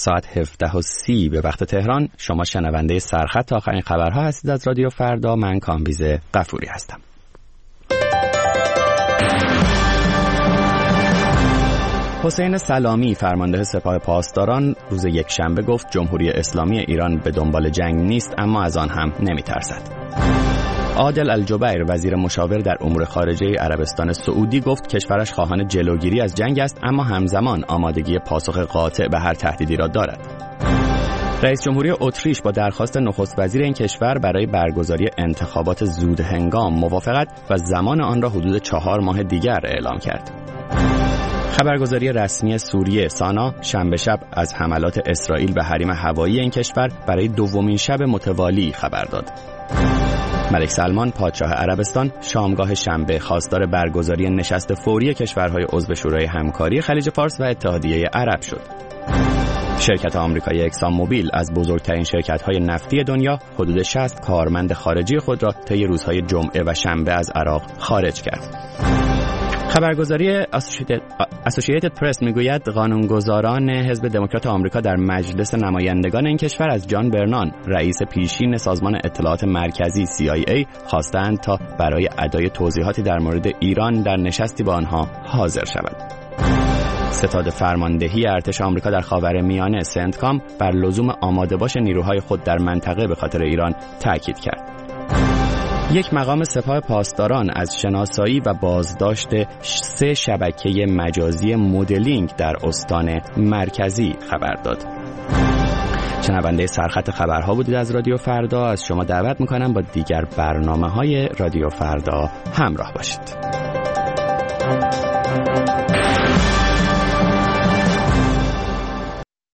ساعت 17:30 به وقت تهران. شما شنونده سرخط آخرین خبرها هستید از رادیو فردا. من کامبیز غفوری هستم. حسین سلامی فرمانده سپاه پاسداران روز یکشنبه گفت جمهوری اسلامی ایران به دنبال جنگ نیست، اما از آن هم نمی‌ترسد. عادل الجبیر وزیر مشاور در امور خارجه عربستان سعودی گفت کشورش خواهان جلوگیری از جنگ است، اما همزمان آمادگی پاسخ قاطع به هر تهدیدی را دارد. رئیس جمهوری اتریش با درخواست نخست وزیر این کشور برای برگزاری انتخابات زود هنگام موافقت و زمان آن را حدود 4 ماه دیگر اعلام کرد. خبرگزاری رسمی سوریه سانا شنبه شب از حملات اسرائیل به حریم هوایی این کشور برای دومین شب متوالی خبر داد. ملک سلمان پادشاه عربستان شامگاه شنبه خواستار برگزاری نشست فوری کشورهای عضو شورای همکاری خلیج فارس و اتحادیه عرب شد. شرکت آمریکایی اکسان موبیل از بزرگترین شرکت‌های نفتی دنیا حدود 60 کارمند خارجی خود را طی روزهای جمعه و شنبه از عراق خارج کرد. خبرگزاری اسوسییتد پرس میگوید قانونگذاران حزب دموکرات آمریکا در مجلس نمایندگان این کشور از جان برنان رئیس پیشین سازمان اطلاعات مرکزی CIA خواستند تا برای ادای توضیحاتی در مورد ایران در نشستی با آنها حاضر شود. ستاد فرماندهی ارتش آمریکا در خاورمیانه سنتکام بر لزوم آماده باش نیروهای خود در منطقه به خاطر ایران تاکید کرد. یک مقام سپاه پاسداران از شناسایی و بازداشت 3 شبکه مجازی مدلینگ در استان مرکزی خبر داد. شنونده سرخط خبرها بودید از رادیو فردا. از شما دعوت میکنم با دیگر برنامه‌های رادیو فردا همراه باشید.